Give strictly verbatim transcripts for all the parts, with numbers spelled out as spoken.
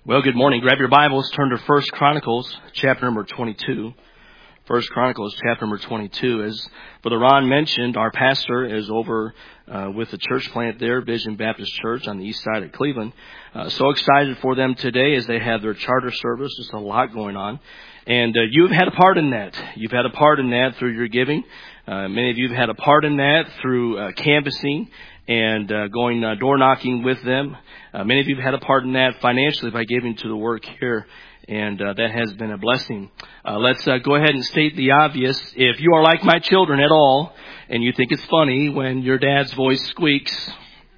Well, good morning. Grab your Bibles, turn to First Chronicles, chapter number twenty-two. First Chronicles, chapter number twenty-two. As Brother Ron mentioned, our pastor is over uh, with the church plant there, Vision Baptist Church on the east side of Cleveland. Uh, so excited for them today as they have their charter service. There's a lot going on. And uh, you've had a part in that. You've had a part in that through your giving. Uh, many of you have had a part in that through uh, canvassing and uh, going uh, door knocking with them. Uh, many of you have had a part in that financially by giving to the work here, and uh, that has been a blessing. Uh, let's uh, go ahead and state the obvious. If you are like my children at all, and you think it's funny when your dad's voice squeaks,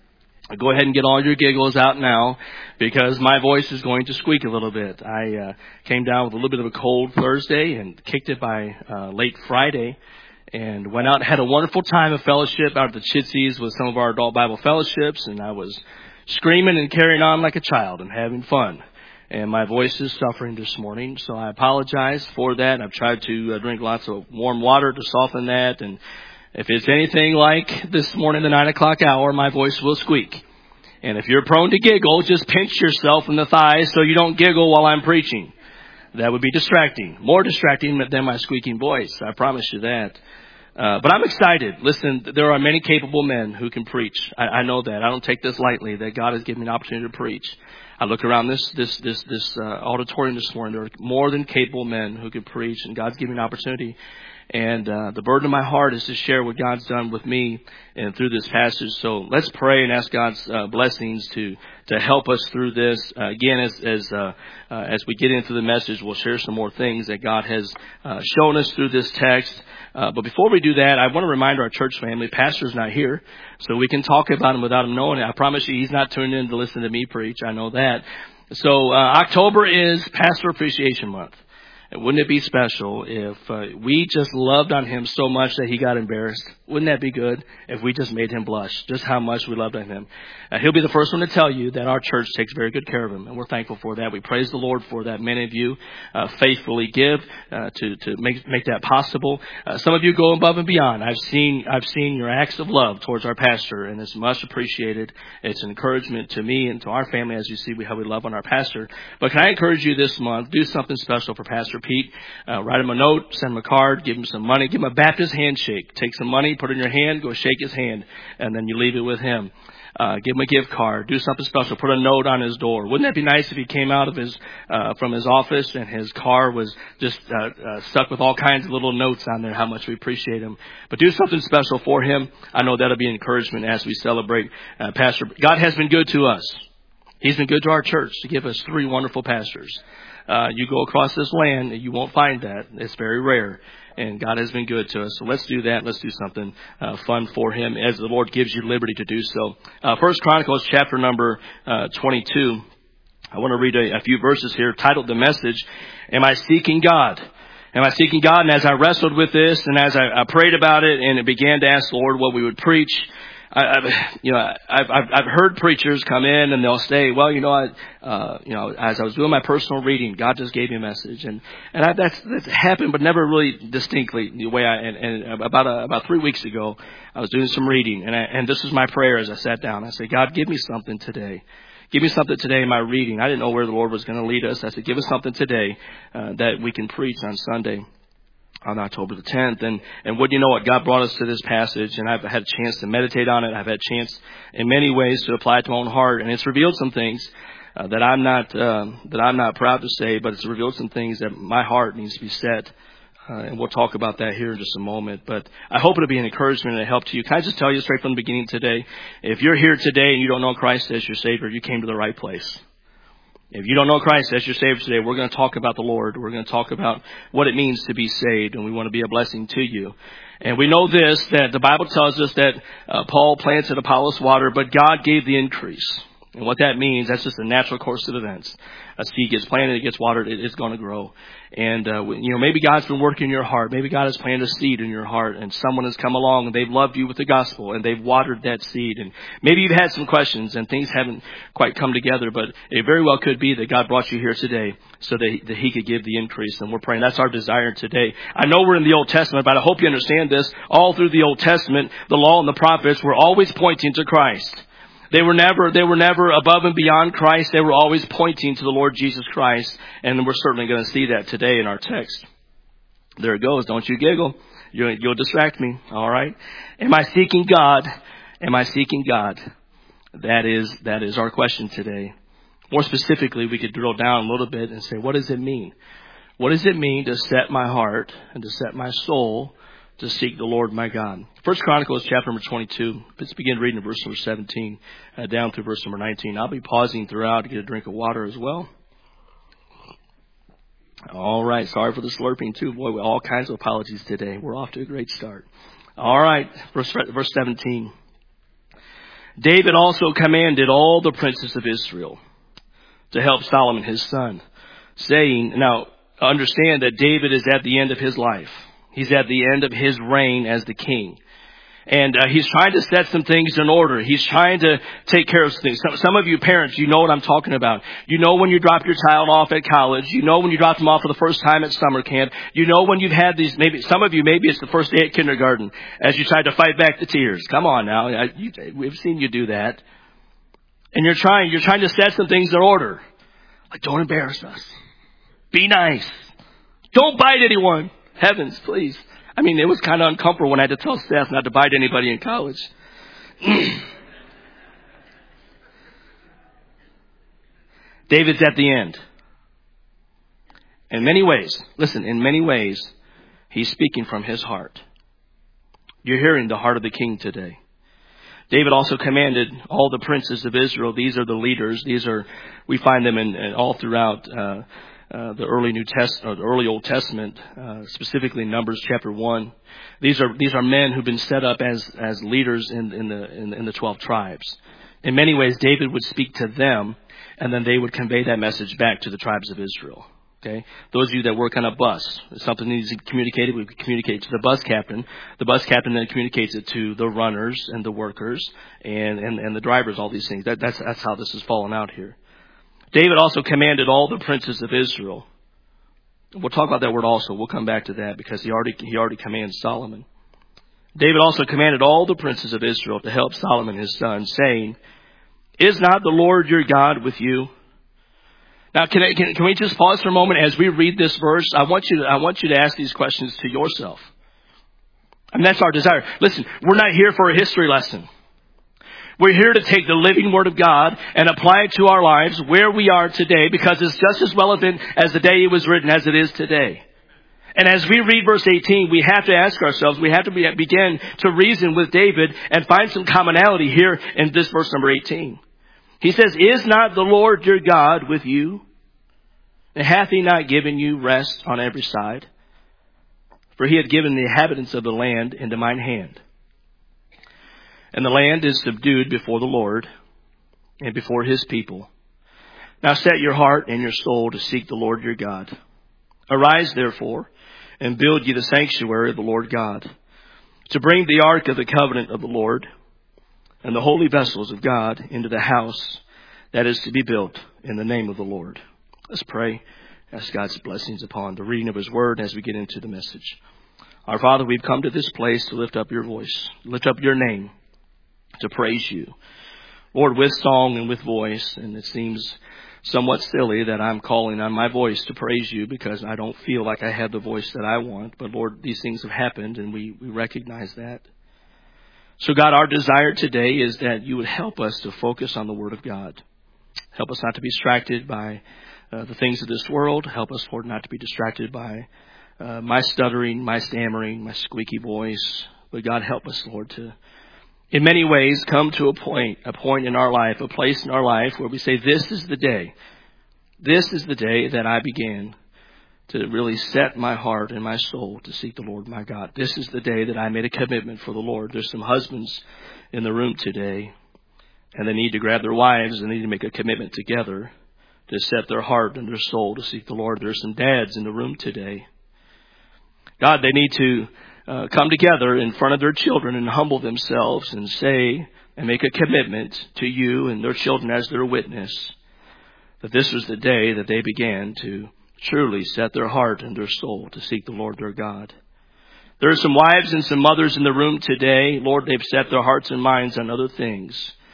go ahead and get all your giggles out now, because my voice is going to squeak a little bit. I uh, came down with a little bit of a cold Thursday and kicked it by uh, late Friday. And went out and had a wonderful time of fellowship out at the Chitsies with some of our adult Bible fellowships. And I was screaming and carrying on like a child and having fun. And my voice is suffering this morning, so I apologize for that. I've tried to uh, drink lots of warm water to soften that. And if it's anything like this morning, the nine o'clock hour, my voice will squeak. And if you're prone to giggle, just pinch yourself in the thighs so you don't giggle while I'm preaching. That would be distracting, more distracting than my squeaking voice. I promise you that. Uh, but I'm excited. Listen, there are many capable men who can preach. I, I know that. I don't take this lightly, that God has given me an opportunity to preach. I look around this this this this uh, auditorium this morning. There are more than capable men who can preach, and God's given me an opportunity. And uh, the burden of my heart is to share what God's done with me and through this passage. So let's pray and ask God's uh, blessings to to help us through this. Uh, again, as as uh, uh, as we get into the message, we'll share some more things that God has uh, shown us through this text. Uh, but before we do that, I want to remind our church family, Pastor's not here, so we can talk about him without him knowing it. I promise you, he's not tuned in to listen to me preach. I know that. So uh, October is Pastor Appreciation Month. And wouldn't it be special if uh, we just loved on him so much that he got embarrassed? Wouldn't that be good if we just made him blush, just how much we loved on him? Uh, he'll be the first one to tell you that our church takes very good care of him, and we're thankful for that. We praise the Lord for that. Many of you uh, faithfully give uh, to to make make that possible. Uh, some of you go above and beyond. I've seen I've seen your acts of love towards our pastor, and it's much appreciated. It's an encouragement to me and to our family as you see how we love on our pastor. But can I encourage you this month, do something special for Pastor Pete. Uh, write him a note, send him a card, give him some money, give him a Baptist handshake. Take some money, put it in your hand, go shake his hand, and then you leave it with him. Uh, give him a gift card, do something special, put a note on his door. Wouldn't that be nice if he came out of his, uh, from his office and his car was just, uh, uh, stuck with all kinds of little notes on there, how much we appreciate him. But do something special for him. I know that'll be an encouragement as we celebrate, uh, Pastor. God has been good to us. He's been good to our church to give us three wonderful pastors. Uh, you go across this land and you won't find that. It's very rare. And God has been good to us. So let's do that. Let's do something uh, fun for him as the Lord gives you liberty to do so. Uh, First Chronicles chapter number uh, twenty-two. I want to read a, a few verses here titled The Message, Am I Seeking God? Am I seeking God? And as I wrestled with this and as I, I prayed about it and it began to ask the Lord what we would preach, I, I've, you know, I've, I've, I've heard preachers come in and they'll say, well, you know, I, uh, you know, as I was doing my personal reading, God just gave me a message. And, and I, that's, that's happened, but never really distinctly the way I, and, and about, a, about three weeks ago, I was doing some reading and I, and this was my prayer as I sat down. I said, God, give me something today. Give me something today in my reading. I didn't know where the Lord was going to lead us. I said, give us something today, uh, that we can preach on Sunday. On October the tenth. And, and what do you know what? God brought us to this passage and I've had a chance to meditate on it. I've had a chance in many ways to apply it to my own heart. And it's revealed some things uh, that I'm not, uh, that I'm not proud to say, but it's revealed some things that my heart needs to be set. Uh, and we'll talk about that here in just a moment. But I hope it'll be an encouragement and a help to you. Can I just tell you straight from the beginning today, if you're here today and you don't know Christ as your Savior, you came to the right place. If you don't know Christ as your Savior today, we're going to talk about the Lord. We're going to talk about what it means to be saved, and we want to be a blessing to you. And we know this, that the Bible tells us that uh, Paul planted, Apollos watered, but God gave the increase. And what that means, that's just a natural course of events. A seed gets planted, it gets watered, it, it's going to grow. And, uh, you know, maybe God's been working in your heart. Maybe God has planted a seed in your heart and someone has come along and they've loved you with the gospel and they've watered that seed. And maybe you've had some questions and things haven't quite come together, but it very well could be that God brought you here today so that, that he could give the increase. And we're praying that's our desire today. I know we're in the Old Testament, but I hope you understand this. All through the Old Testament, the law and the prophets were always pointing to Christ. They were never, they were never above and beyond Christ. They were always pointing to the Lord Jesus Christ. And we're certainly going to see that today in our text. There it goes. Don't you giggle. You'll, you'll distract me. All right. Am I seeking God? Am I seeking God? That is, that is our question today. More specifically, we could drill down a little bit and say, what does it mean? What does it mean to set my heart and to set my soul to seek the Lord my God? First Chronicles chapter number twenty-two. Let's begin reading verse number seventeen uh, down through verse number nineteen. I'll be pausing throughout to get a drink of water as well. All right. Sorry for the slurping too. Boy, all kinds of apologies today. We're off to a great start. All right. Verse, verse seventeen. David also commanded all the princes of Israel to help Solomon his son, saying, now understand that David is at the end of his life. He's at the end of his reign as the king. And uh, he's trying to set some things in order. He's trying to take care of some things. Some, some of you parents, you know what I'm talking about. You know when you drop your child off at college. You know when you drop them off for the first time at summer camp. You know when you've had these, maybe some of you, maybe it's the first day at kindergarten as you try to fight back the tears. Come on now. I, you, we've seen you do that. And you're trying, you're trying to set some things in order. Like, don't embarrass us. Be nice. Don't bite anyone. Heavens, please. I mean, it was kind of uncomfortable when I had to tell Steph not to bite anybody in college. David's at the end. In many ways, listen, in many ways, he's speaking from his heart. You're hearing the heart of the king today. David also commanded all the princes of Israel. These are the leaders. These are, we find them in, in all throughout uh, uh, the early New Test, or the early Old Testament, uh, specifically Numbers chapter one. These are these are men who've been set up as as leaders in in the in, in the twelve tribes. In many ways, David would speak to them, and then they would convey that message back to the tribes of Israel. Okay, those of you that work on a bus, if something needs to be communicated, we communicate to the bus captain. The bus captain then communicates it to the runners and the workers and, and, and the drivers, all these things. That, that's, that's how this is falling out here. David also commanded all the princes of Israel. We'll talk about that word also. We'll come back to that because he already, he already commands Solomon. David also commanded all the princes of Israel to help Solomon his son, saying, is not the Lord your God with you? Now, can, I, can, can we just pause for a moment as we read this verse? I want you to, I want you to ask these questions to yourself. I mean, that's our desire. Listen, we're not here for a history lesson. We're here to take the living Word of God and apply it to our lives where we are today, because it's just as relevant as the day it was written as it is today. And as we read verse eighteen, we have to ask ourselves, we have to be, begin to reason with David and find some commonality here in this verse number eighteen. He says, is not the Lord your God with you? And hath he not given you rest on every side? For he had given the inhabitants of the land into mine hand. And the land is subdued before the Lord and before his people. Now set your heart and your soul to seek the Lord your God. Arise therefore and build ye the sanctuary of the Lord God, to bring the ark of the covenant of the Lord and the holy vessels of God into the house that is to be built in the name of the Lord. Let's pray. Ask God's blessings upon the reading of his word as we get into the message. Our Father, we've come to this place to lift up your voice, lift up your name, to praise you. Lord, with song and with voice, and it seems somewhat silly that I'm calling on my voice to praise you because I don't feel like I have the voice that I want. But Lord, these things have happened and we, we recognize that. So God, our desire today is that you would help us to focus on the Word of God. Help us not to be distracted by uh, the things of this world. Help us, Lord, not to be distracted by uh, my stuttering, my stammering, my squeaky voice. But God, help us, Lord, to, in many ways, come to a point, a point in our life, a place in our life where we say, this is the day. This is the day that I began to really set my heart and my soul to seek the Lord my God. This is the day that I made a commitment for the Lord. There's some husbands in the room today, and they need to grab their wives and they need to make a commitment together to set their heart and their soul to seek the Lord. There's some dads in the room today. God, they need to uh, come together in front of their children and humble themselves and say and make a commitment to you and their children as their witness that this was the day that they began to truly set their heart and their soul to seek the Lord their God. There are some wives and some mothers in the room today. Lord, they've set their hearts and minds on other things.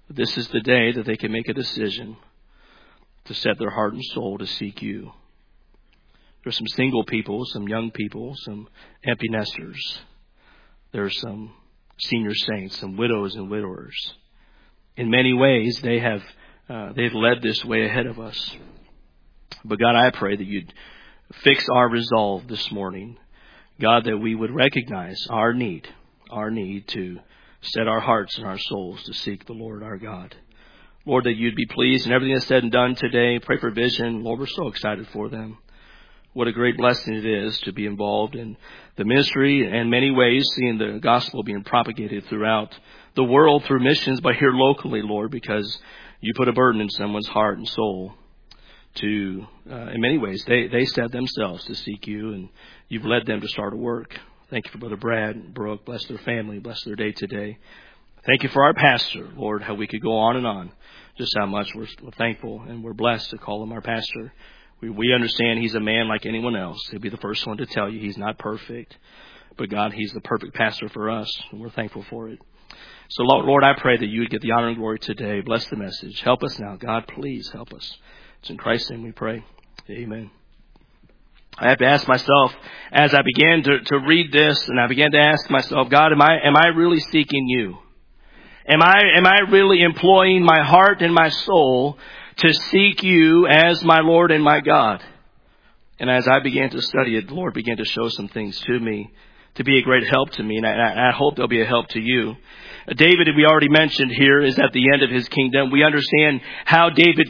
This is the day that they can make a decision to set their heart and soul to seek you. There's some single people, some young people, some empty nesters. There's some senior saints, some widows and widowers. In many ways, they have uh, they've led this way ahead of us. But God, I pray that you'd fix our resolve this morning. God, that we would recognize our need, our need to set our hearts and our souls to seek the Lord our God. Lord, that you'd be pleased in everything that's said and done today. Pray for vision. Lord, we're so excited for them. What a great blessing it is to be involved in the ministry and in many ways seeing the gospel being propagated throughout the world through missions, but here locally, Lord, because you put a burden in someone's heart and soul to, uh, in many ways, they, they set themselves to seek you, and you've led them to start a work. Thank you for Brother Brad and Brooke. Bless their family. Bless their day today. Thank you for our pastor, Lord, how we could go on and on. Just how much we're thankful and we're blessed to call him our pastor. We, we understand he's a man like anyone else. He'll be the first one to tell you he's not perfect. But God, he's the perfect pastor for us, and we're thankful for it. So, Lord, I pray that you would get the honor and glory today. Bless the message. Help us now. God, please help us. It's in Christ's name we pray. Amen. I have to ask myself, as I began to, to read this, and I began to ask myself, God, am I am I really seeking you? Am I am I really employing my heart and my soul to seek you as my Lord and my God? And as I began to study it, the Lord began to show some things to me to be a great help to me, and I, I hope they'll be a help to you. David, we already mentioned here, is at the end of his kingdom. We understand how David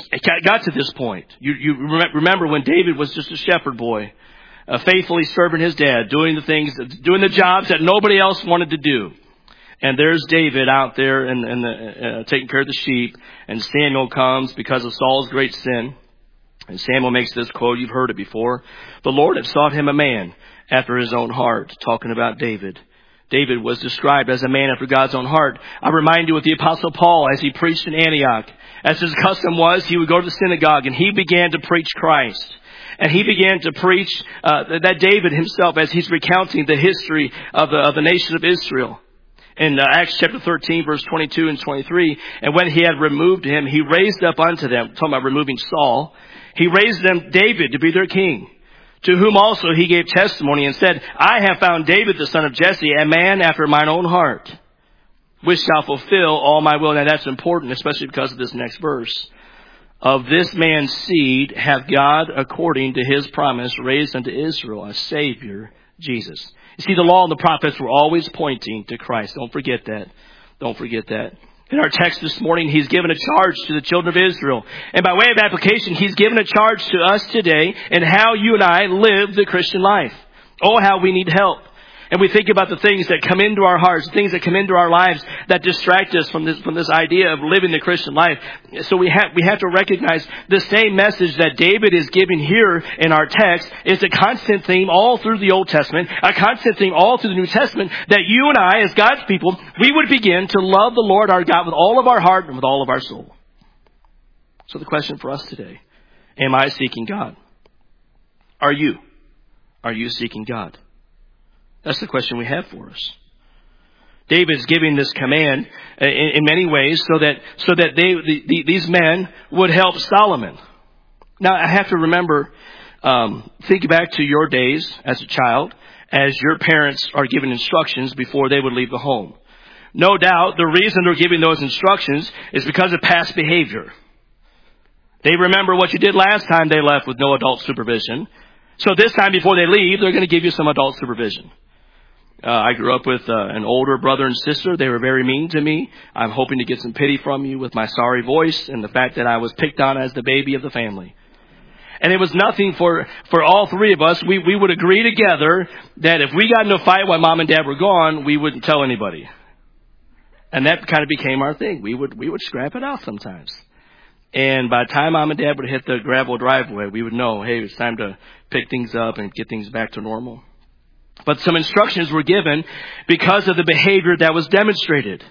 got to this point. You, you remember when David was just a shepherd boy, uh, faithfully serving his dad, doing the things, doing the jobs that nobody else wanted to do. And there's David out there and, and the, uh, taking care of the sheep. And Samuel comes because of Saul's great sin. And Samuel makes this quote. You've heard it before. The Lord had sought him a man after his own heart, talking about David. David was described as a man after God's own heart. I remind you of the Apostle Paul as he preached in Antioch. As his custom was, he would go to the synagogue and he began to preach Christ. And he began to preach uh, that David himself, as he's recounting the history of the, of the nation of Israel. In uh, Acts chapter thirteen, verse twenty-two and twenty-three, and when he had removed him, he raised up unto them, talking about removing Saul, he raised them David to be their king, to whom also he gave testimony and said, I have found David the son of Jesse, a man after mine own heart, which shall fulfill all my will. Now that's important, especially because of this next verse. Of this man's seed hath God, according to his promise, raised unto Israel a Savior, Jesus. You see, the law and the prophets were always pointing to Christ. Don't forget that. Don't forget that. In our text this morning, he's given a charge to the children of Israel. And by way of application, he's given a charge to us today in how you and I live the Christian life. Oh, how we need help. And we think about the things that come into our hearts, things that come into our lives that distract us from this, from this idea of living the Christian life. So we have, we have to recognize the same message that David is giving here in our text is a constant theme all through the Old Testament, a constant theme all through the New Testament, that you and I, as God's people, we would begin to love the Lord our God with all of our heart and with all of our soul. So the question for us today, am I seeking God? Are you? Are you seeking God? That's the question we have for us. David's giving this command in, in many ways so that so that they the, the, these men would help Solomon. Now, I have to remember, um, think back to your days as a child, as your parents are given instructions before they would leave the home. No doubt the reason they're giving those instructions is because of past behavior. They remember what you did last time they left with no adult supervision. So this time before they leave, they're going to give you some adult supervision. Uh, I grew up with uh, an older brother and sister. They were very mean to me. I'm hoping to get some pity from you with my sorry voice and the fact that I was picked on as the baby of the family. And it was nothing for, for all three of us. We, we would agree together that if we got in a fight while mom and dad were gone, we wouldn't tell anybody. And that kind of became our thing. We would, we would scrap it out sometimes. And by the time mom and dad would hit the gravel driveway, we would know, hey, it's time to pick things up and get things back to normal. But some instructions were given because of the behavior that was demonstrated.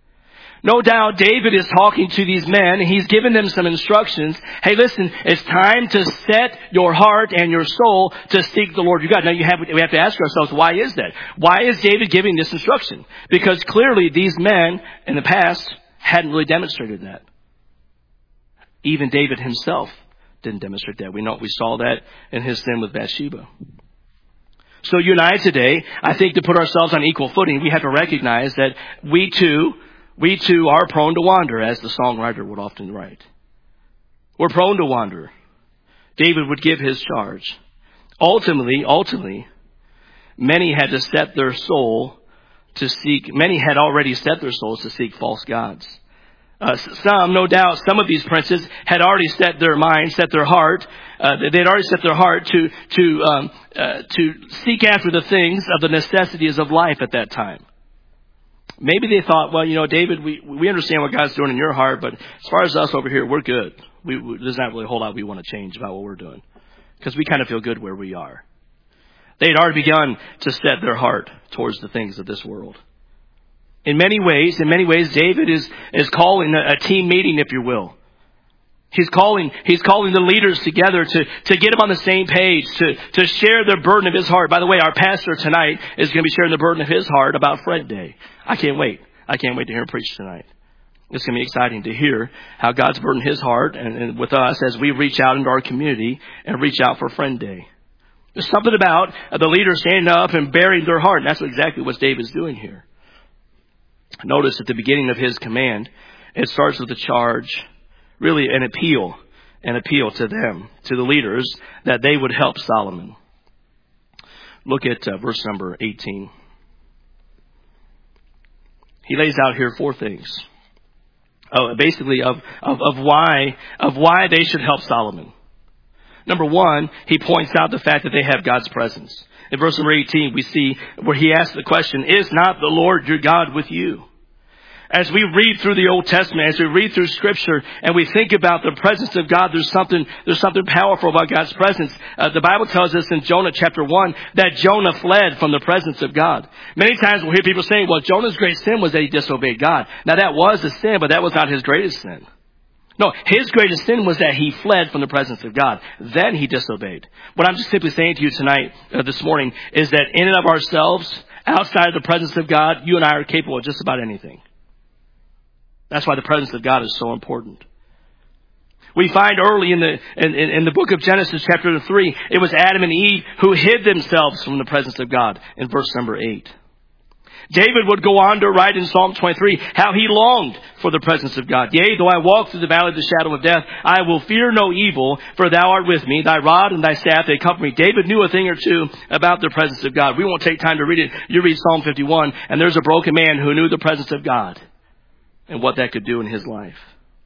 No doubt David is talking to these men. He's given them some instructions. Hey, listen, it's time to set your heart and your soul to seek the Lord your God. Now you have, we have to ask ourselves, why is that? Why is David giving this instruction? Because clearly these men in the past hadn't really demonstrated that. Even David himself didn't demonstrate that. We know we saw that in his sin with Bathsheba. So you and I today, I think to put ourselves on equal footing, we have to recognize that we too, we too are prone to wander, as the songwriter would often write. We're prone to wander. David would give his charge. Ultimately, ultimately, many had to set their soul to seek, many had already set their souls to seek false gods. Uh, some, no doubt, some of these princes had already set their mind, set their heart. Uh, they had already set their heart to to um, uh, to seek after the things of the necessities of life at that time. Maybe they thought, well, you know, David, we we understand what God's doing in your heart, but as far as us over here, we're good. We, we, there's not really a whole lot we want to change about what we're doing because we kind of feel good where we are. They had already begun to set their heart towards the things of this world. In many ways, in many ways, David is, is calling a, a team meeting, if you will. He's calling, he's calling the leaders together to, to get them on the same page, to, to share the burden of his heart. By the way, our pastor tonight is going to be sharing the burden of his heart about Friend Day. I can't wait. I can't wait to hear him preach tonight. It's going to be exciting to hear how God's burdened his heart and, and with us as we reach out into our community and reach out for Friend Day. There's something about the leaders standing up and bearing their heart. And that's exactly what David's doing here. Notice at the beginning of his command, it starts with a charge, really an appeal, an appeal to them, to the leaders, that they would help Solomon. Look at uh, verse number eighteen. He lays out here four things, uh, basically of, of, of why of why they should help Solomon. Number one, he points out the fact that they have God's presence. In verse number eighteen, we see where he asks the question, is not the Lord your God with you? As we read through the Old Testament, as we read through Scripture, and we think about the presence of God, there's something, there's something powerful about God's presence. Uh, the Bible tells us in Jonah chapter one that Jonah fled from the presence of God. Many times we'll hear people saying, well, Jonah's great sin was that he disobeyed God. Now that was a sin, but that was not his greatest sin. No, his greatest sin was that he fled from the presence of God. Then he disobeyed. What I'm just simply saying to you tonight, uh, this morning, is that in and of ourselves, outside of the presence of God, you and I are capable of just about anything. That's why the presence of God is so important. We find early in the in, in the book of Genesis, chapter three, it was Adam and Eve who hid themselves from the presence of God in verse number eight. David would go on to write in Psalm twenty-three how he longed for the presence of God. Yea, though I walk through the valley of the shadow of death, I will fear no evil, for thou art with me. Thy rod and thy staff, they comfort me. David knew a thing or two about the presence of God. We won't take time to read it. You read Psalm fifty-one, and there's a broken man who knew the presence of God and what that could do in his life.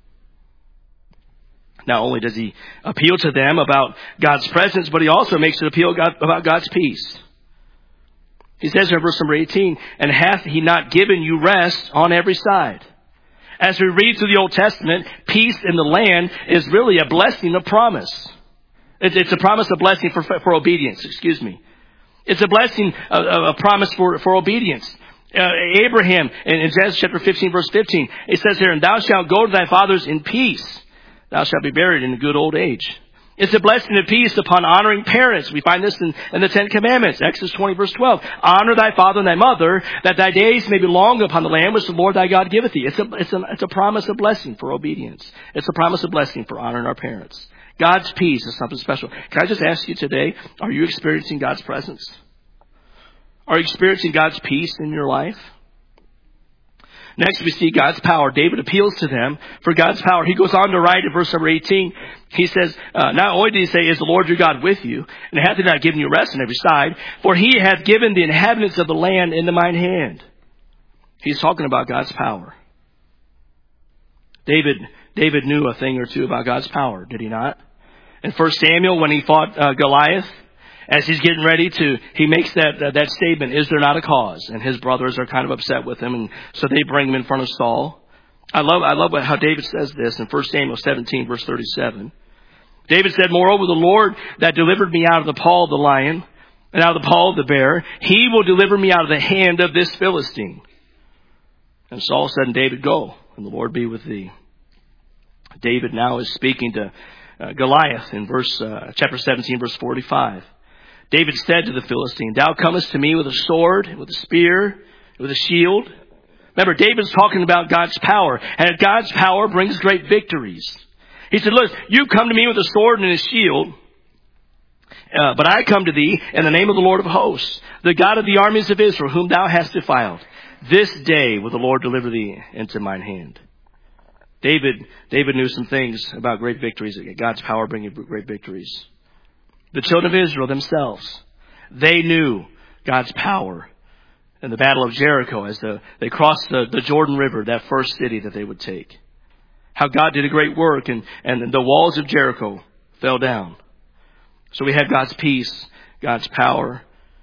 Not only does he appeal to them about God's presence, but he also makes it appeal about God's peace. He says in verse number eighteen, and hath he not given you rest on every side? As we read through the Old Testament, peace in the land is really a blessing of promise. It's, it's a promise of blessing for, for obedience, excuse me. It's a blessing, a, a promise for, for obedience. Uh, Abraham, in, in Genesis chapter fifteen, verse fifteen, it says here, and thou shalt go to thy fathers in peace. Thou shalt be buried in a good old age. It's a blessing of peace upon honoring parents. We find this in, in the Ten Commandments. Exodus twenty, verse twelve. Honor thy father and thy mother, that thy days may be long upon the land which the Lord thy God giveth thee. It's a, it's a, it's a promise of blessing for obedience. It's a promise of blessing for honoring our parents. God's peace is something special. Can I just ask you today, are you experiencing God's presence? Are you experiencing God's peace in your life? Next, we see God's power. David appeals to them for God's power. He goes on to write in verse number eighteen. He says, uh, not only did he say, is the Lord your God with you, and hath he not given you rest on every side, for he hath given the inhabitants of the land into mine hand. He's talking about God's power. David, David knew a thing or two about God's power, did he not? In First Samuel, when he fought uh, Goliath, as he's getting ready to, he makes that uh, that statement, is there not a cause? And his brothers are kind of upset with him, and so they bring him in front of Saul. I love I love how David says this in First Samuel seventeen, verse thirty-seven. David said, moreover, the Lord that delivered me out of the paw of the lion and out of the paw of the bear, he will deliver me out of the hand of this Philistine. And Saul said, and David, go, and the Lord be with thee. David now is speaking to uh, Goliath in verse uh, chapter seventeen, verse forty-five. David said to the Philistine, thou comest to me with a sword, with a spear, with a shield, Remember, David's talking about God's power, and God's power brings great victories. He said, look, you come to me with a sword and a shield, uh, but I come to thee in the name of the Lord of hosts, the God of the armies of Israel, whom thou hast defiled. This day will the Lord deliver thee into mine hand. David, David knew some things about great victories, God's power bringing great victories. The children of Israel themselves, they knew God's power in the battle of Jericho as the, they crossed the, the Jordan River, that first city that they would take. How God did a great work and, and the walls of Jericho fell down. So we have God's peace, God's power,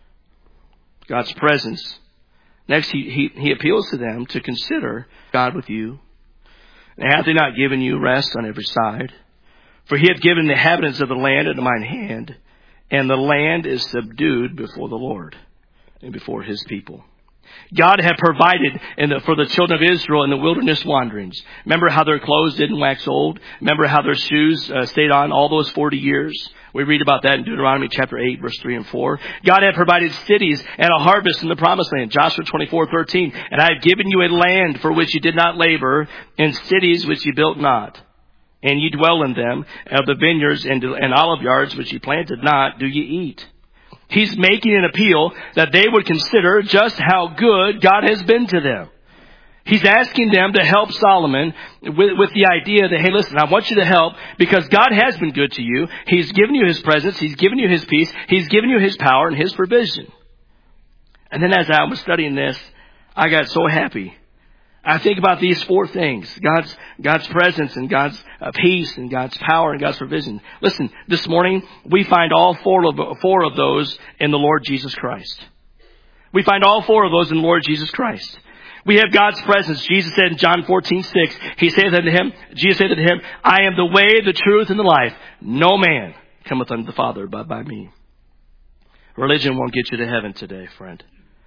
God's presence. Next, he, he, he appeals to them to consider God with you. And hath he not given you rest on every side? For he hath given the inhabitants of the land into mine hand, and the land is subdued before the Lord and before his people. God had provided in the, for the children of Israel in the wilderness wanderings. Remember how their clothes didn't wax old? Remember how their shoes uh, stayed on all those forty years? We read about that in Deuteronomy chapter eight, verse three and four. God had provided cities and a harvest in the promised land. Joshua twenty-four thirteen. And I have given you a land for which you did not labor, and cities which you built not. And ye dwell in them, of the vineyards and, and olive yards which ye planted not, do ye eat. He's making an appeal that they would consider just how good God has been to them. He's asking them to help Solomon with, with the idea that, hey, listen, I want you to help because God has been good to you. He's given you his presence. He's given you his peace. He's given you his power and his provision. And then as I was studying this, I got so happy. I think about these four things: God's, God's presence and God's uh, peace and God's power and God's provision. Listen, this morning we find all four of, four of those in the Lord Jesus Christ. We find all four of those in the Lord Jesus Christ. We have God's presence. Jesus said in John fourteen six, he saith unto him, Jesus said unto him, I am the way, the truth, and the life. No man cometh unto the Father but by me. Religion won't get you to heaven today, friend.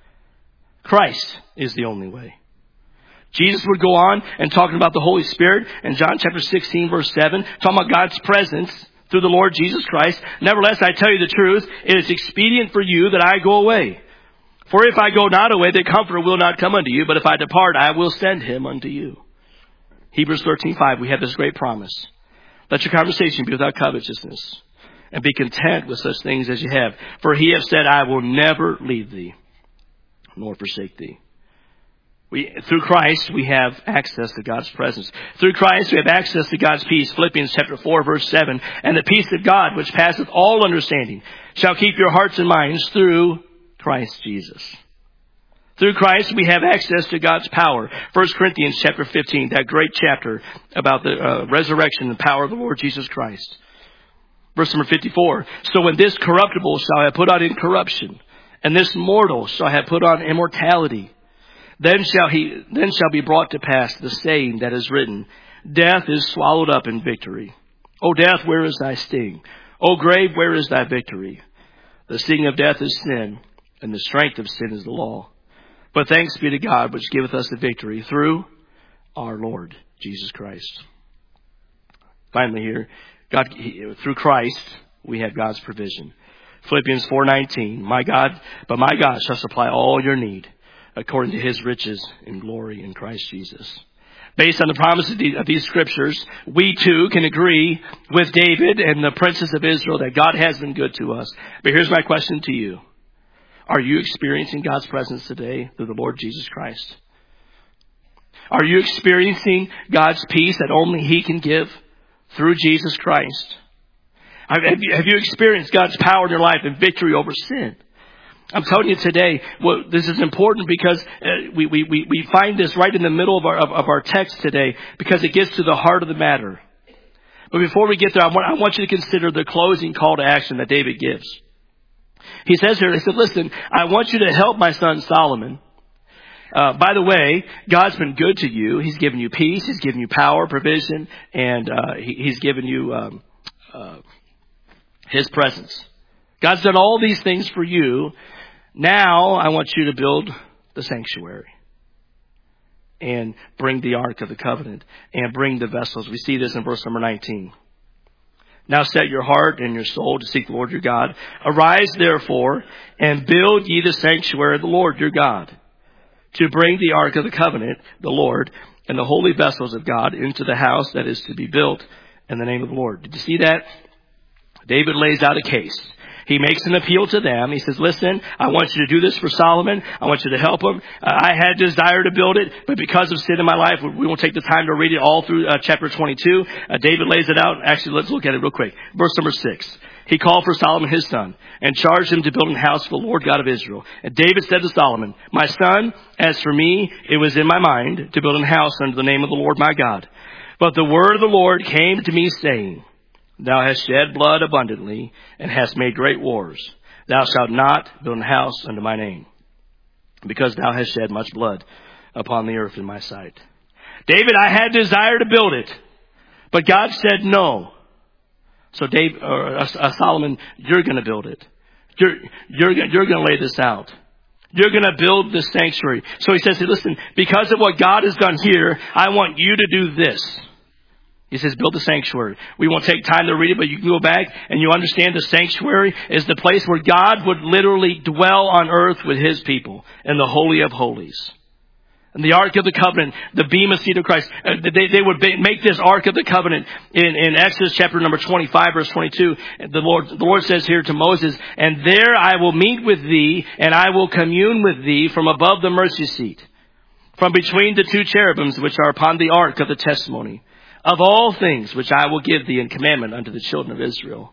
Christ is the only way. Jesus would go on and talking about the Holy Spirit in John chapter sixteen, verse seven, talking about God's presence through the Lord Jesus Christ. Nevertheless, I tell you the truth, it is expedient for you that I go away. For if I go not away, the Comforter will not come unto you, but if I depart, I will send him unto you. Hebrews thirteen five, we have this great promise. Let your conversation be without covetousness, and be content with such things as you have. For he hath said, I will never leave thee, nor forsake thee. We, through Christ, we have access to God's presence. Through Christ, we have access to God's peace. Philippians chapter four, verse seven. And the peace of God, which passeth all understanding, shall keep your hearts and minds through Christ Jesus. Through Christ, we have access to God's power. First Corinthians chapter fifteen, that great chapter about the uh, resurrection and power of the Lord Jesus Christ. Verse number fifty-four. So when this corruptible shall have put on incorruption, and this mortal shall have put on immortality, Then shall he, then shall be brought to pass the saying that is written, Death is swallowed up in victory. O death, where is thy sting? O grave, where is thy victory? The sting of death is sin, and the strength of sin is the law. But thanks be to God, which giveth us the victory through our Lord Jesus Christ. Finally here, God, through Christ, we have God's provision. Philippians four nineteen, My God, but my God shall supply all your need, according to his riches in glory in Christ Jesus. Based on the promises of these scriptures, we too can agree with David and the princes of Israel that God has been good to us. But here's my question to you. Are you experiencing God's presence today through the Lord Jesus Christ? Are you experiencing God's peace that only he can give through Jesus Christ? Have you, have you experienced God's power in your life and victory over sin? I'm telling you today, well, this is important because uh, we, we, we, we find this right in the middle of our, of, of our text today because it gets to the heart of the matter. But before we get there, I want, I want you to consider the closing call to action that David gives. He says here, he said, listen, I want you to help my son Solomon. Uh, by the way, God's been good to you. He's given you peace. He's given you power, provision, and uh, he, he's given you um, uh, his presence. God's done all these things for you. Now I want you to build the sanctuary and bring the Ark of the Covenant and bring the vessels. We see this in verse number nineteen. Now set your heart and your soul to seek the Lord your God. Arise therefore and build ye the sanctuary of the Lord your God. to bring the ark of the covenant, the Lord, and the holy vessels of God into the house that is to be built in the name of the Lord. Did you see that? David lays out a case. He makes an appeal to them. He says, listen, I want you to do this for Solomon. I want you to help him. Uh, I had desire to build it, but because of sin in my life, we won't take the time to read it all through uh, chapter twenty-two. Uh, David lays it out. Actually, let's look at it real quick. Verse number six. He called for Solomon his son and charged him to build a house for the Lord God of Israel. And David said to Solomon, my son, as for me, it was in my mind to build a house under the name of the Lord my God. But the word of the Lord came to me saying, thou hast shed blood abundantly and hast made great wars. Thou shalt not build an house unto my name, because thou hast shed much blood upon the earth in my sight. David, I had desire to build it, but God said no. So David, or uh, uh, Solomon, you're going to build it. You're you're you're going to lay this out. You're going to build the sanctuary. So he says, hey, listen, because of what God has done here, I want you to do this. He says, build the sanctuary. We won't take time to read it, but you can go back and you understand the sanctuary is the place where God would literally dwell on earth with his people in the Holy of Holies. And the Ark of the Covenant, the Bema seat of Christ, uh, they, they would make this Ark of the Covenant in, in Exodus chapter number twenty-five, verse twenty-two. The Lord, the Lord says here to Moses, and there I will meet with thee, and I will commune with thee from above the mercy seat, from between the two cherubims which are upon the Ark of the testimony, of all things which I will give thee in commandment unto the children of Israel.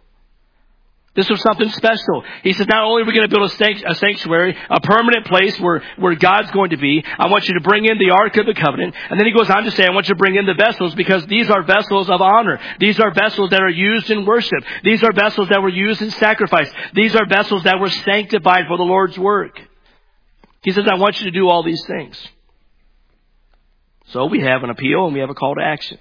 This was something special. He said, not only are we going to build a sanctuary, a permanent place where, where God's going to be, I want you to bring in the Ark of the Covenant. And then he goes on to say, I want you to bring in the vessels, because these are vessels of honor. These are vessels that are used in worship. These are vessels that were used in sacrifice. These are vessels that were sanctified for the Lord's work. He says, I want you to do all these things. So we have an appeal and we have a call to action.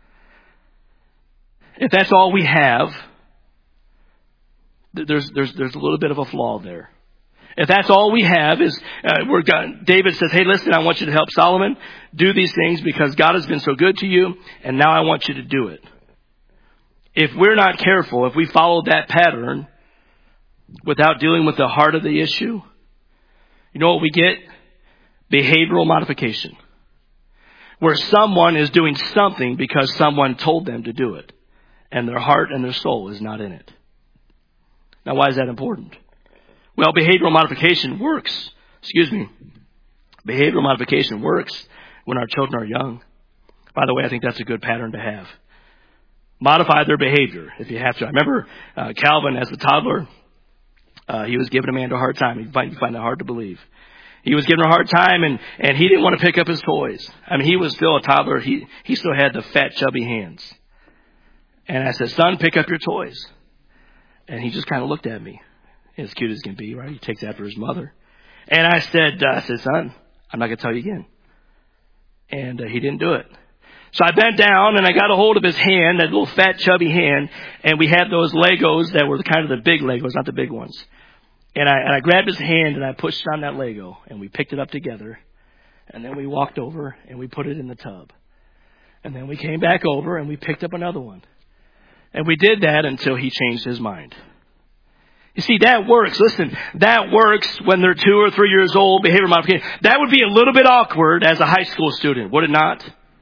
If that's all we have, There's, there's, there's a little bit of a flaw there. If that's all we have is, uh, we're God, David says, hey, listen, I want you to help Solomon do these things because God has been so good to you, and now I want you to do it. If we're not careful, if we follow that pattern without dealing with the heart of the issue, you know what we get? Behavioral modification. Where someone is doing something because someone told them to do it, and their heart and their soul is not in it. Now, why is that important? Well, behavioral modification works. Excuse me. Behavioral modification works when our children are young. By the way, I think that's a good pattern to have. Modify their behavior if you have to. I remember uh, Calvin as a toddler. Uh, he was giving Amanda a hard time. You find, you find that hard to believe. He was giving her a hard time, and, and he didn't want to pick up his toys. I mean, he was still a toddler. He, he still had the fat, chubby hands. And I said, son, pick up your toys. And he just kind of looked at me, as cute as can be, right? He takes after his mother. And I said, uh, I said, son, I'm not going to tell you again. And uh, he didn't do it. So I bent down and I got a hold of his hand, that little fat, chubby hand. And we had those Legos that were kind of the big Legos, not the big ones. And I, and I grabbed his hand and I pushed on that Lego and we picked it up together. And then we walked over and we put it in the tub. And then we came back over and we picked up another one. And we did that until he changed his mind. You see, that works. Listen, that works when they're two or three years old, behavior modification. That would be a little bit awkward as a high school student, would it not?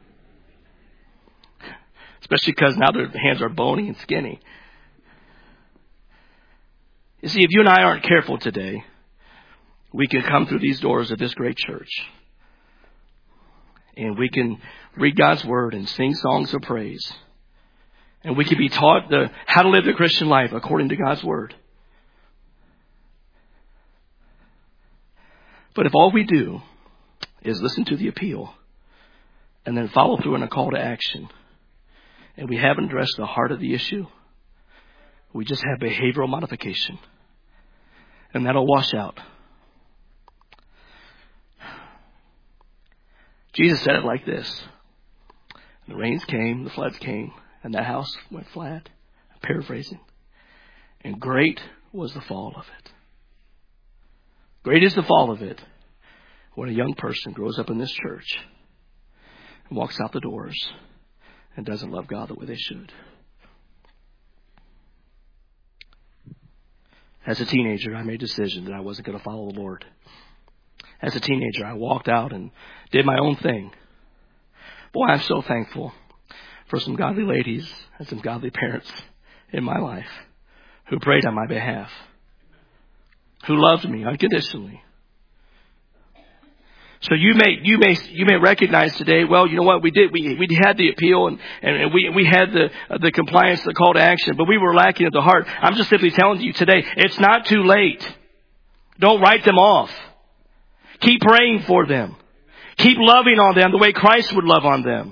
Especially because now their hands are bony and skinny. You see, if you and I aren't careful today, we can come through these doors of this great church. And we can read God's word and sing songs of praise. And we can be taught the, how to live the Christian life according to God's word. But if all we do is listen to the appeal and then follow through on a call to action, and we haven't addressed the heart of the issue, we just have behavioral modification. And that'll wash out. Jesus said it like this. The rains came, the floods came, and that house went flat. I'm paraphrasing. And great was the fall of it. Great is the fall of it when a young person grows up in this church and walks out the doors and doesn't love God the way they should. As a teenager, I made a decision that I wasn't going to follow the Lord. as a teenager, I walked out and did my own thing. Boy, I'm so thankful for some godly ladies and some godly parents in my life who prayed on my behalf, who loved me unconditionally. So you may, you may, you may recognize today, well, you know what, we did, we, we had the appeal and, and we, we had the, the compliance, the call to action, but we were lacking at the heart. I'm just simply telling you today, it's not too late. Don't write them off. Keep praying for them. Keep loving on them the way Christ would love on them.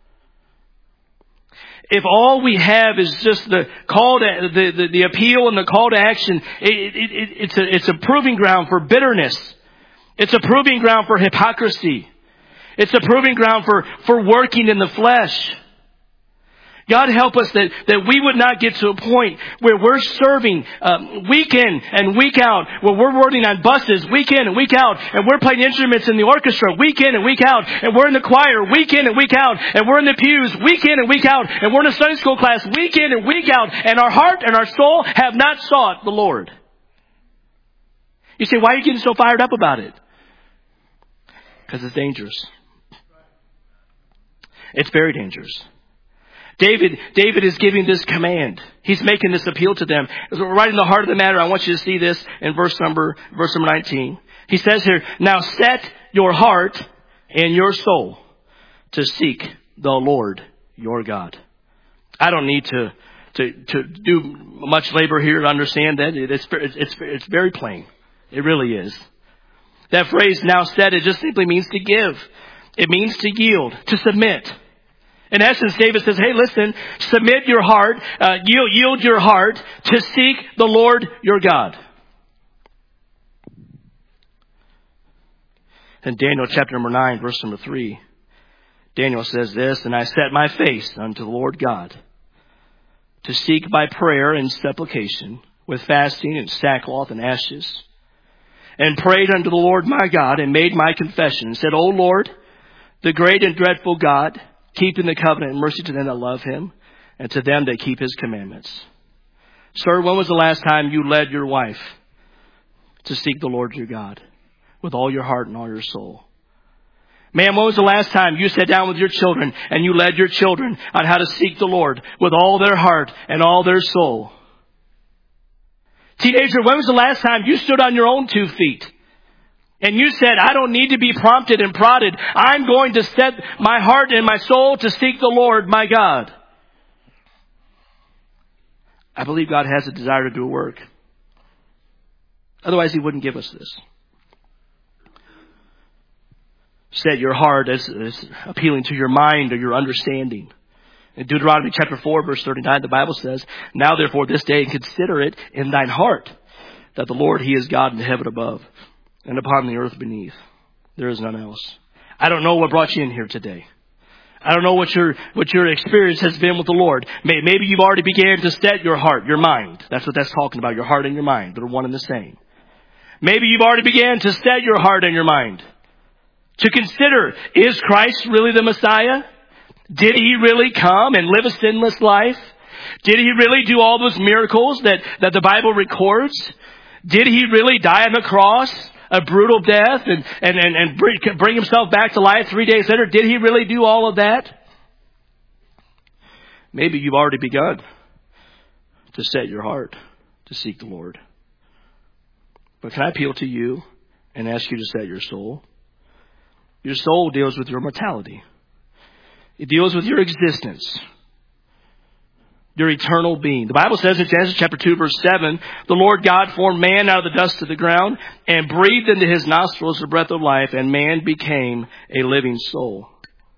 If all we have is just the call to, the, the, the appeal and the call to action, it, it, it, it's a, it's a proving ground for bitterness. It's a proving ground for hypocrisy. It's a proving ground for, for working in the flesh. God help us that, that we would not get to a point where we're serving um, week in and week out, where we're working on buses week in and week out, and we're playing instruments in the orchestra week in and week out, and we're in the choir week in and week out, and we're in the pews week in and week out, and we're in a Sunday school class week in and week out, and our heart and our soul have not sought the Lord. You say, why are you getting so fired up about it? Because it's dangerous. It's very dangerous. David, David is giving this command. He's making this appeal to them. Right in the heart of the matter, I want you to see this in verse number, verse number nineteen. He says here, now set your heart and your soul to seek the Lord your God. I don't need to, to, to do much labor here to understand that. It's, it's, it's very plain. It really is. That phrase, now set, it just simply means to give. It means to yield, to submit. In essence, David says, hey, listen, submit your heart, uh, yield, yield your heart to seek the Lord your God. In Daniel chapter number nine, verse number three, Daniel says this, and I set my face unto the Lord God to seek by prayer and supplication with fasting and sackcloth and ashes, and prayed unto the Lord my God and made my confession and said, O Lord, the great and dreadful God, keeping the covenant and mercy to them that love him and to them that keep his commandments. Sir, when was the last time you led your wife to seek the Lord your God with all your heart and all your soul? Man, when was the last time you sat down with your children and you led your children on how to seek the Lord with all their heart and all their soul? Teenager, when was the last time you stood on your own two feet and you said, I don't need to be prompted and prodded. I'm going to set my heart and my soul to seek the Lord, my God. I believe God has a desire to do a work. Otherwise, he wouldn't give us this. Set your heart as, as appealing to your mind or your understanding. In Deuteronomy chapter four, verse thirty-nine, the Bible says, now therefore this day consider it in thine heart that the Lord, he is God in the heaven above and upon the earth beneath. There is none else. I don't know what brought you in here today. I don't know what your what your experience has been with the Lord. Maybe you've already began to set your heart, your mind. That's what that's talking about, your heart and your mind. They're one and the same. Maybe you've already began to set your heart and your mind to consider, is Christ really the Messiah? Did he really come and live a sinless life? Did he really do all those miracles that, that the Bible records? Did he really die on the cross, a brutal death, and, and, and, and bring, bring himself back to life three days later? Did he really do all of that? Maybe you've already begun to set your heart to seek the Lord. But can I appeal to you and ask you to set your soul? Your soul deals with your mortality. It deals with your existence, your eternal being. The Bible says in Genesis chapter two, verse seven, the Lord God formed man out of the dust of the ground and breathed into his nostrils the breath of life, and man became a living soul.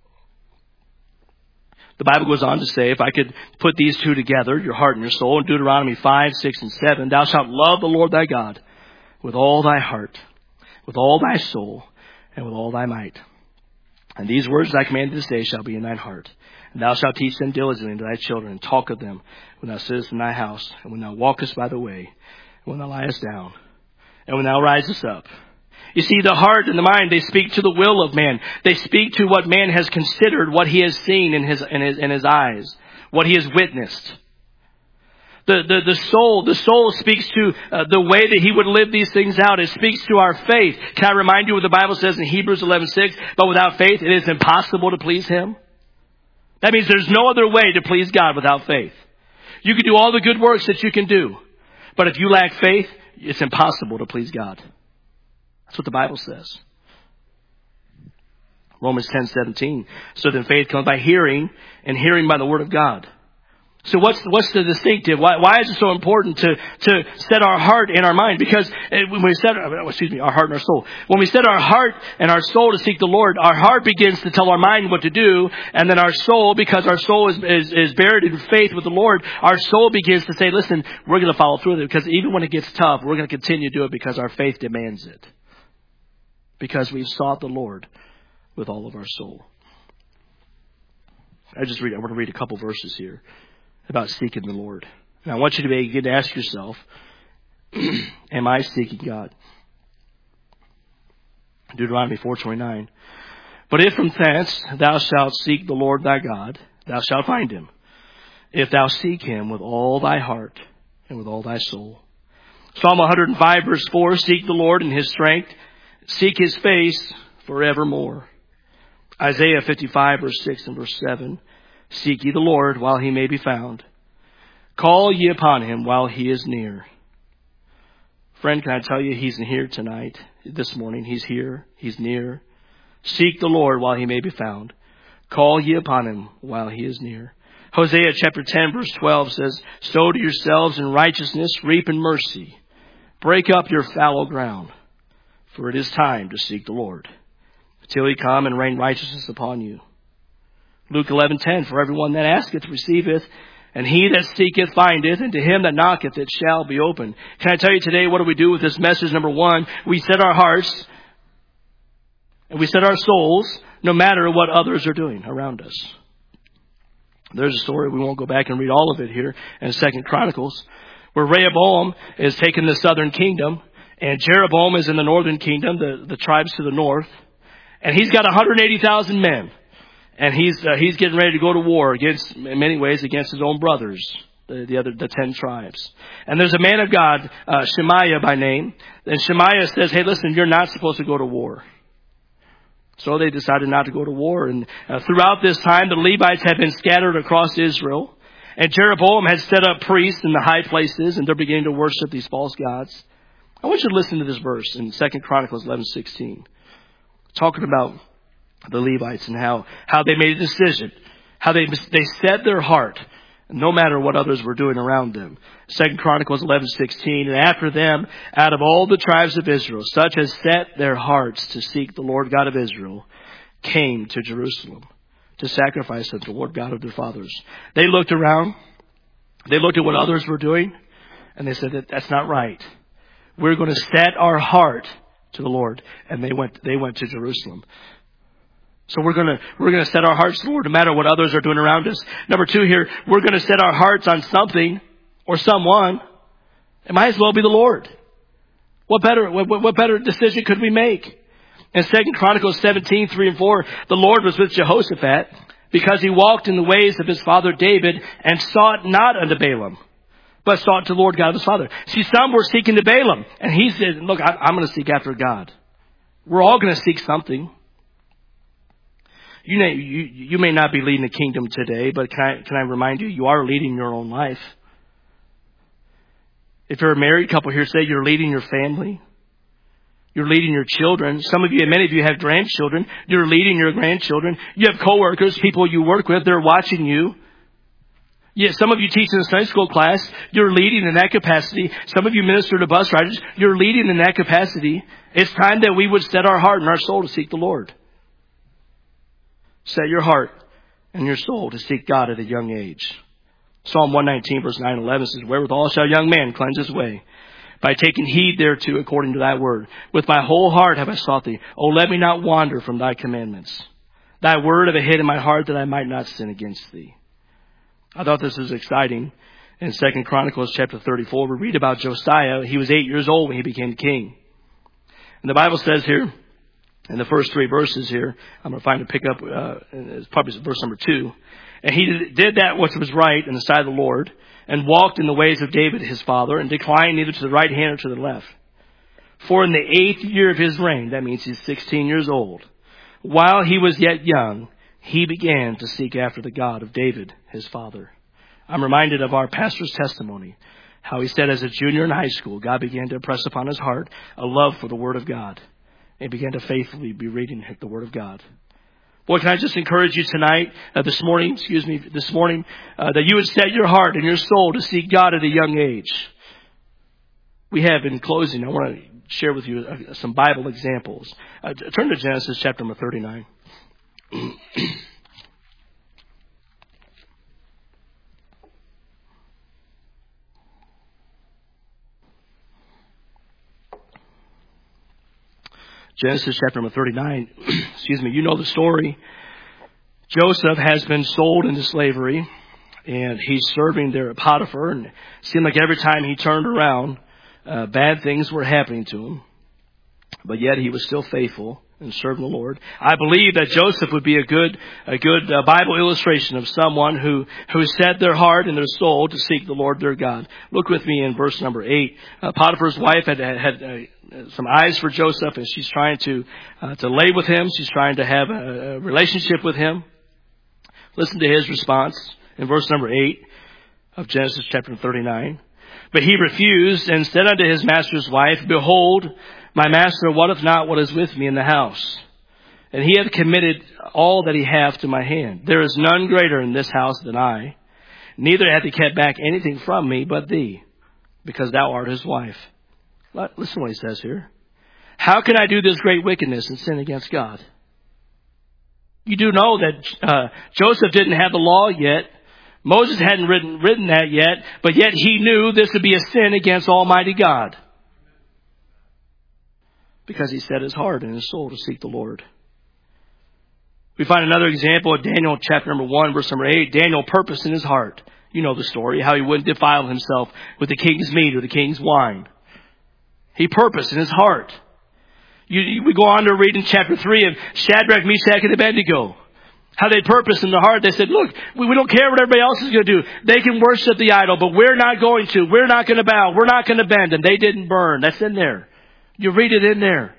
The Bible goes on to say, if I could put these two together, your heart and your soul, in Deuteronomy five, six, and seven, thou shalt love the Lord thy God with all thy heart, with all thy soul, and with all thy might. And these words that I command this day shall be in thine heart. And thou shalt teach them diligently to thy children, and talk of them when thou sittest in thy house, and when thou walkest by the way, and when thou liest down, and when thou risest up. You see, the heart and the mind, they speak to the will of man. They speak to what man has considered, what he has seen in his, in his, in his eyes, what he has witnessed. The, the, the soul, the soul speaks to uh, the way that he would live these things out. It speaks to our faith. Can I remind you what the Bible says in Hebrews eleven six? But without faith, it is impossible to please him. That means there's no other way to please God without faith. You can do all the good works that you can do. But if you lack faith, it's impossible to please God. That's what the Bible says. Romans ten seventeen. So then faith comes by hearing, and hearing by the word of God. So what's what's the distinctive? Why, why is it so important to to set our heart and our mind? Because when we set, excuse me, our heart and our soul. When we set our heart and our soul to seek the Lord, our heart begins to tell our mind what to do, and then our soul, because our soul is is, is buried in faith with the Lord, our soul begins to say, "Listen, we're going to follow through with it because even when it gets tough, we're going to continue to do it because our faith demands it, because we've sought the Lord with all of our soul." I just read. I want to read a couple verses here about seeking the Lord. And I want you to begin to ask yourself, am I seeking God? Deuteronomy four twenty-nine. But if from thence thou shalt seek the Lord thy God, thou shalt find him, if thou seek him with all thy heart and with all thy soul. Psalm one hundred five verse four, seek the Lord in his strength, seek his face forevermore. Isaiah fifty-five verse six and verse seven, seek ye the Lord while he may be found. Call ye upon him while he is near. Friend, can I tell you, he's here tonight, this morning. He's here. He's near. Seek the Lord while he may be found. Call ye upon him while he is near. Hosea chapter ten verse twelve says, sow to yourselves in righteousness, reap in mercy. Break up your fallow ground, for it is time to seek the Lord, till he come and rain righteousness upon you. Luke eleven ten, for everyone that asketh receiveth, and he that seeketh findeth, and to him that knocketh it shall be opened. Can I tell you today, what do we do with this message? Number one, we set our hearts and we set our souls no matter what others are doing around us. There's a story, we won't go back and read all of it here in Second Chronicles, where Rehoboam is taking the southern kingdom, and Jeroboam is in the northern kingdom, the, the tribes to the north, and he's got one hundred eighty thousand men. And he's uh, he's getting ready to go to war against, in many ways, against his own brothers, the, the other the ten tribes. And there's a man of God, uh, Shemaiah by name. And Shemaiah says, "Hey, listen, you're not supposed to go to war." So they decided not to go to war. And uh, throughout this time, the Levites had been scattered across Israel, and Jeroboam had set up priests in the high places, and they're beginning to worship these false gods. I want you to listen to this verse in Second Chronicles eleven sixteen, talking about the Levites and how, how they made a decision, how they they set their heart, no matter what others were doing around them. Second Chronicles eleven sixteen, and after them, out of all the tribes of Israel, such as set their hearts to seek the Lord God of Israel, came to Jerusalem to sacrifice unto the Lord God of their fathers. They looked around, they looked at what others were doing, and they said that that's not right. We're going to set our heart to the Lord, and they went they went to Jerusalem. So we're going to, we're going to set our hearts to the Lord no matter what others are doing around us. Number two here, we're going to set our hearts on something or someone. It might as well be the Lord. What better, what, what better decision could we make? In Second Chronicles seventeen, three and four, the Lord was with Jehoshaphat because he walked in the ways of his father David and sought not unto Balaam, but sought to the Lord God of his father. See, some were seeking to Balaam, and he said, look, I, I'm going to seek after God. We're all going to seek something. You may, you, you may not be leading the kingdom today, but can I, can I remind you, you are leading your own life. If you're a married couple here, say you're leading your family. You're leading your children. Some of you, and many of you have grandchildren. You're leading your grandchildren. You have coworkers, people you work with. They're watching you. Yeah, some of you teach in a Sunday school class. You're leading in that capacity. Some of you minister to bus riders. You're leading in that capacity. It's time that we would set our heart and our soul to seek the Lord. Set your heart and your soul to seek God at a young age. Psalm one nineteen verse nine and eleven says, wherewithal shall a young man cleanse his way? By taking heed thereto according to thy word. With my whole heart have I sought thee. O let me not wander from thy commandments. Thy word have I hid in my heart that I might not sin against thee. I thought this was exciting. In Second Chronicles chapter thirty-four, we read about Josiah. He was eight years old when he became king. And the Bible says here, in the first three verses here, I'm going to find a pick up, uh, it's probably verse number two. And he did that which was right in the sight of the Lord, and walked in the ways of David his father, and declined neither to the right hand or to the left. For in the eighth year of his reign, that means he's sixteen years old, while he was yet young, he began to seek after the God of David his father. I'm reminded of our pastor's testimony, how he said as a junior in high school, God began to impress upon his heart a love for the Word of God, and began to faithfully be reading the Word of God. Boy, can I just encourage you tonight, uh, this morning, excuse me, this morning, uh, that you would set your heart and your soul to seek God at a young age. We have, in closing, I want to share with you uh, some Bible examples. Uh, turn to Genesis chapter number thirty-nine. Genesis chapter number thirty-nine. Excuse me. You know the story. Joseph has been sold into slavery, and he's serving there at Potiphar, and it seemed like every time he turned around, uh, bad things were happening to him. But yet he was still faithful and serving the Lord. I believe that Joseph would be a good, a good uh, Bible illustration of someone who, who set their heart and their soul to seek the Lord their God. Look with me in verse number eight. Uh, Potiphar's wife had, had, had uh, some eyes for Joseph, and she's trying to, uh, to lay with him. She's trying to have a, a relationship with him. Listen to his response in verse number eight of Genesis chapter thirty-nine. But he refused and said unto his master's wife, Behold, my master wotteth not what is with me in the house, and he hath committed all that he hath to my hand. There is none greater in this house than I, neither hath he kept back anything from me but thee, because thou art his wife. Listen to what he says here. How can I do this great wickedness and sin against God? You do know that uh, Joseph didn't have the law yet. Moses hadn't written, written that yet, but yet he knew this would be a sin against Almighty God, because he set his heart and his soul to seek the Lord. We find another example of Daniel chapter number one, verse number eight. Daniel purposed in his heart. You know the story, how he wouldn't defile himself with the king's meat or the king's wine. He purposed in his heart. You, you, we go on to read in chapter three of Shadrach, Meshach, and Abednego. How they purposed in their heart. They said, look, we, we don't care what everybody else is going to do. They can worship the idol, but we're not going to. We're not going to bow. We're not going to bend. And they didn't burn. That's in there. You read it in there.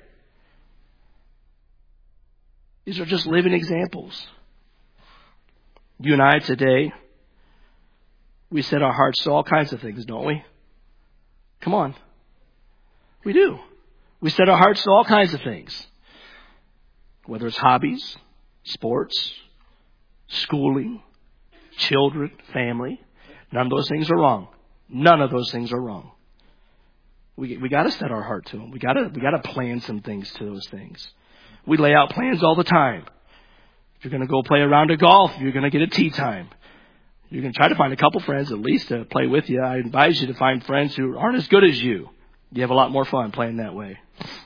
These are just living examples. You and I today, we set our hearts to all kinds of things, don't we? Come on. We do. We set our hearts to all kinds of things. Whether it's hobbies, sports, schooling, children, family. None of those things are wrong. None of those things are wrong. We we got to set our heart to them. We got to we got to plan some things to those things. We lay out plans all the time. If you're going to go play a round of golf, you're going to get a tee time. You're going to try to find a couple friends at least to play with you. I advise you to find friends who aren't as good as you. You have a lot more fun playing that way.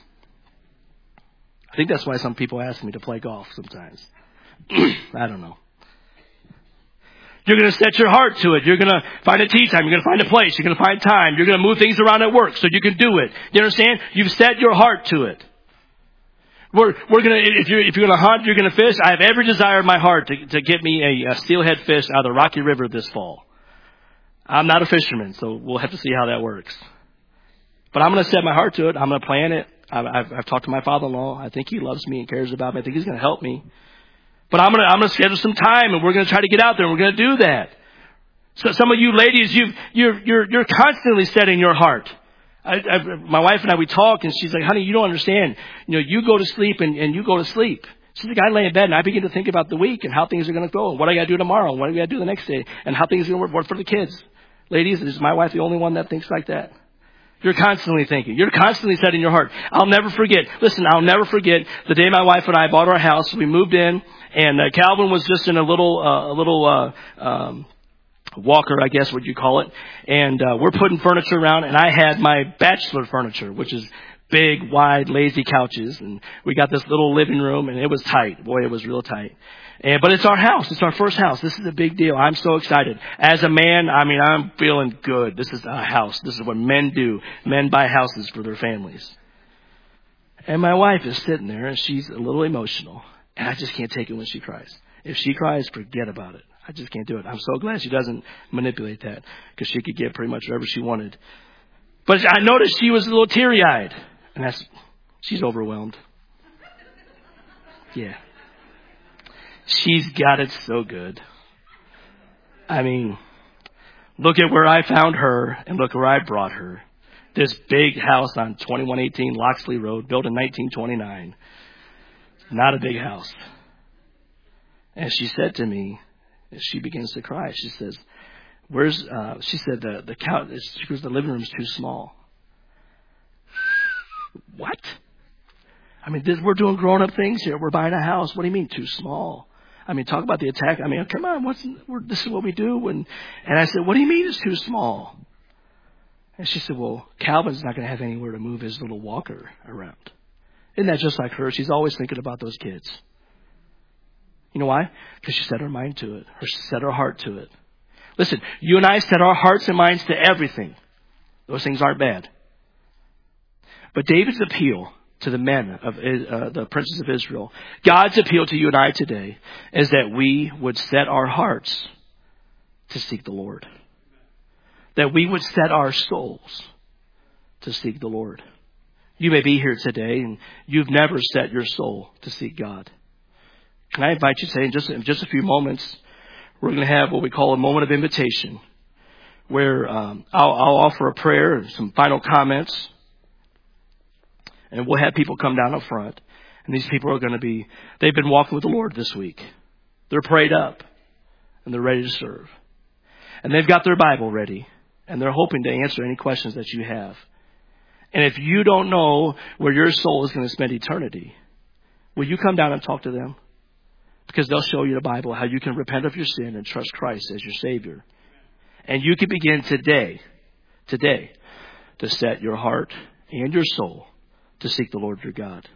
I think that's why some people ask me to play golf sometimes. I don't know. You're going to set your heart to it. You're going to find a tee time. You're going to find a place. You're going to find time. You're going to move things around at work so you can do it. You understand? You've set your heart to it. We're, we're going to, if you're, if you're going to hunt, you're going to fish. I have every desire in my heart to, to get me a, a steelhead fish out of the Rocky River this fall. I'm not a fisherman, so we'll have to see how that works. But I'm going to set my heart to it. I'm going to plan it. I've, I've, I've talked to my father-in-law. I think he loves me and cares about me. I think he's going to help me. But I'm going to, I'm going to schedule some time, and we're going to try to get out there, and we're going to do that. So some of you ladies, you've, you're, you're, you're constantly setting your heart. I, I, my wife and I, we talk, and she's like, honey, you don't understand. You know, you go to sleep, and, and you go to sleep. She's like, I lay in bed, and I begin to think about the week and how things are going to go, and what I got to do tomorrow, and what I got to do the next day, and how things are going to work for the kids. Ladies, is my wife the only one that thinks like that? You're constantly thinking. You're constantly setting your heart. I'll never forget. Listen, I'll never forget the day my wife and I bought our house. We moved in, and uh, Calvin was just in a little, uh, a little uh, um, walker, I guess what you call it. And uh, we're putting furniture around, and I had my bachelor furniture, which is big, wide, lazy couches. And we got this little living room, and it was tight. Boy, it was real tight. And, but it's our house. It's our first house. This is a big deal. I'm so excited. As a man, I mean, I'm feeling good. This is a house. This is what men do. Men buy houses for their families. And my wife is sitting there, and she's a little emotional. And I just can't take it when she cries. If she cries, forget about it. I just can't do it. I'm so glad she doesn't manipulate that because she could get pretty much whatever she wanted. But I noticed she was a little teary-eyed. And that's, she's overwhelmed. Yeah. She's got it so good. I mean, look at where I found her and look where I brought her. This big house on twenty-one eighteen Loxley Road, built in nineteen twenty-nine. Not a big house. And she said to me, as she begins to cry, she says, where's, uh, she said the, the couch, she goes, the living room's too small. What? I mean, this, we're doing grown up things here. We're buying a house. What do you mean too small? I mean, talk about the attack. I mean, come on, what's, we're, this is what we do. And, and I said, what do you mean it's too small? And she said, well, Calvin's not going to have anywhere to move his little walker around. Isn't that just like her? She's always thinking about those kids. You know why? Because she set her mind to it. Or she set her heart to it. Listen, you and I set our hearts and minds to everything. Those things aren't bad. But David's appeal to the men of uh, the princes of Israel, God's appeal to you and I today is that we would set our hearts to seek the Lord. That we would set our souls to seek the Lord. You may be here today and you've never set your soul to seek God. Can I invite you today in just, in just a few moments, we're going to have what we call a moment of invitation where um, I'll, I'll offer a prayer and some final comments. And we'll have people come down up front. And these people are going to be, they've been walking with the Lord this week. They're prayed up and they're ready to serve. And they've got their Bible ready. And they're hoping to answer any questions that you have. And if you don't know where your soul is going to spend eternity, will you come down and talk to them? Because they'll show you the Bible, how you can repent of your sin and trust Christ as your Savior. And you can begin today, today, to set your heart and your soul to seek the Lord your God.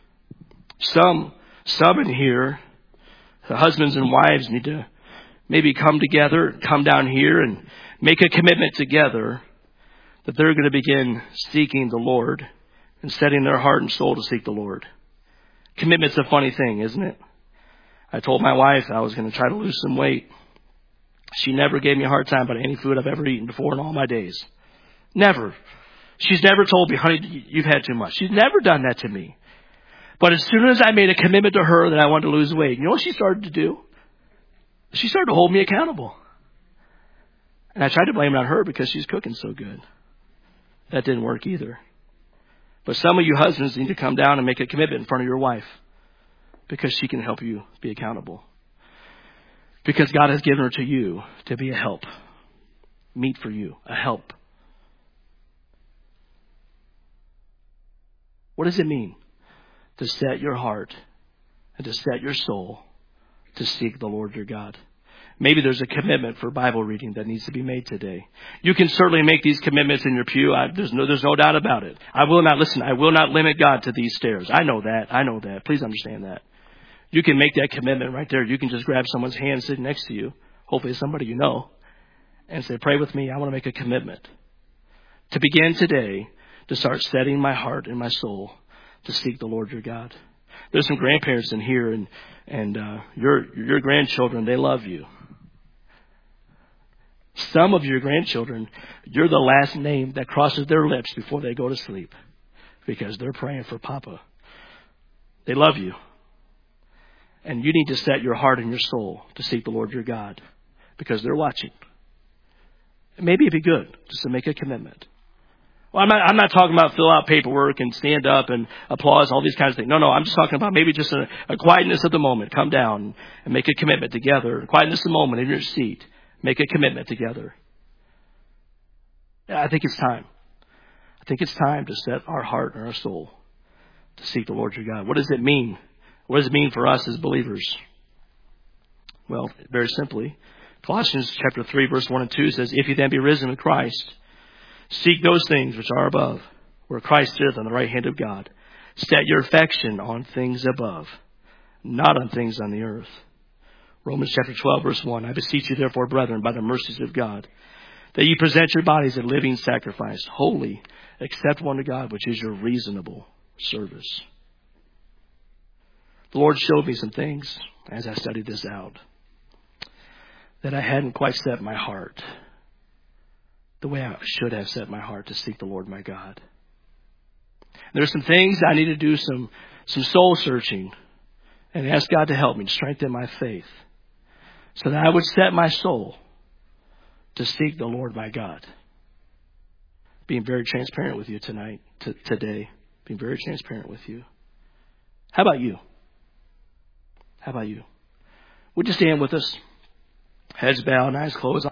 Some, some in here, the husbands and wives need to maybe come together, come down here and make a commitment together that they're going to begin seeking the Lord and setting their heart and soul to seek the Lord. Commitment's a funny thing, isn't it? I told my wife I was going to try to lose some weight. She never gave me a hard time about any food I've ever eaten before in all my days. Never. She's never told me, honey, you've had too much. She's never done that to me. But as soon as I made a commitment to her that I wanted to lose weight, you know what she started to do? She started to hold me accountable. And I tried to blame it on her because she's cooking so good. That didn't work either. But some of you husbands need to come down and make a commitment in front of your wife because she can help you be accountable. Because God has given her to you to be a help. Meet for you, a help. What does it mean to set your heart and to set your soul to seek the Lord your God? Maybe there's a commitment for Bible reading that needs to be made today. You can certainly make these commitments in your pew. I, there's no, there's no doubt about it. I will not, listen, I will not limit God to these stairs. I know that. I know that. Please understand that. You can make that commitment right there. You can just grab someone's hand sitting next to you, hopefully somebody you know, and say, pray with me. I want to make a commitment to begin today to start setting my heart and my soul to seek the Lord your God. There's some grandparents in here, and and uh, your your grandchildren, they love you. Some of your grandchildren, you're the last name that crosses their lips before they go to sleep because they're praying for Papa. They love you. And you need to set your heart and your soul to seek the Lord your God because they're watching. Maybe it'd be good just to make a commitment. Well, I'm not, I'm not talking about fill out paperwork and stand up and applause, all these kinds of things. No, no, I'm just talking about maybe just a, a quietness of the moment. Come down and make a commitment together. Quietness of the moment in your seat. Make a commitment together. Yeah, I think it's time. I think it's time to set our heart and our soul to seek the Lord your God. What does it mean? What does it mean for us as believers? Well, very simply, Colossians chapter three, verse one and two says, if you then be risen with Christ, seek those things which are above, where Christ sitteth on the right hand of God. Set your affection on things above, not on things on the earth. Romans chapter twelve, verse one, I beseech you therefore, brethren, by the mercies of God, that ye present your bodies a living sacrifice, holy, acceptable unto God, which is your reasonable service. The Lord showed me some things as I studied this out. that I hadn't quite set my heart the way I should have set my heart to seek the Lord my God. There's some things I need to do, some some soul searching, and ask God to help me to strengthen my faith so that I would set my soul to seek the Lord my God. Being very transparent with you tonight, t- today. Being very transparent with you. How about you? How about you? Would you stand with us? Heads bowed, eyes closed.